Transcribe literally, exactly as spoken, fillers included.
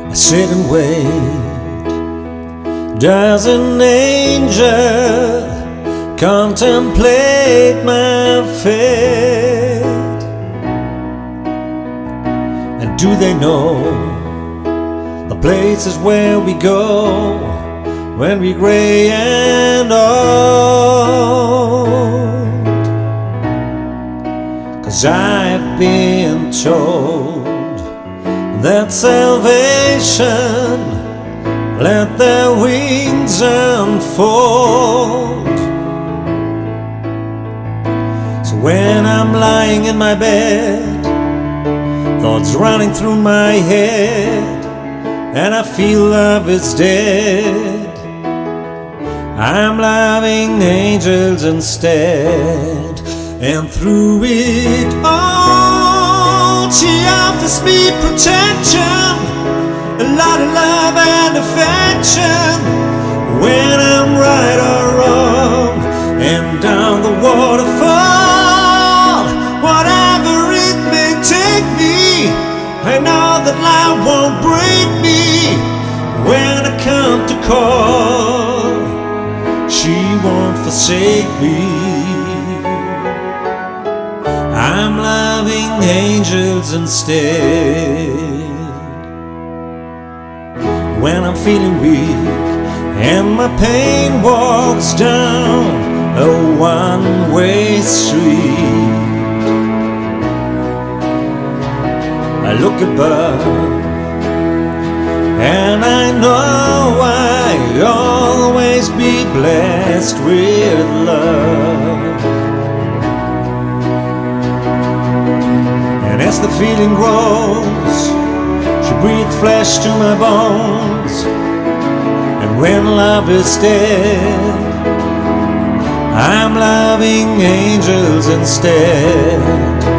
I sit and wait. Does an angel contemplate my fate? And do they know the places where we go when we're gray and old? 'Cause I've been told that salvation let their wings unfold. So when I'm lying in my bed, thoughts running through my head, and I feel love is dead, I'm loving angels instead. And through it all, she offers me protection, a lot of love and affection, when I'm right or wrong, and down the waterfall, whatever it may take me, I know that life won't break me. When I come to call, she won't forsake me. I'm loving angels instead. When I'm feeling weak and my pain walks down a one-way street, I look above and I know I'll always be blessed with love. And as the feeling grows, she breathed flesh to my bones. And when love is dead, I'm loving angels instead.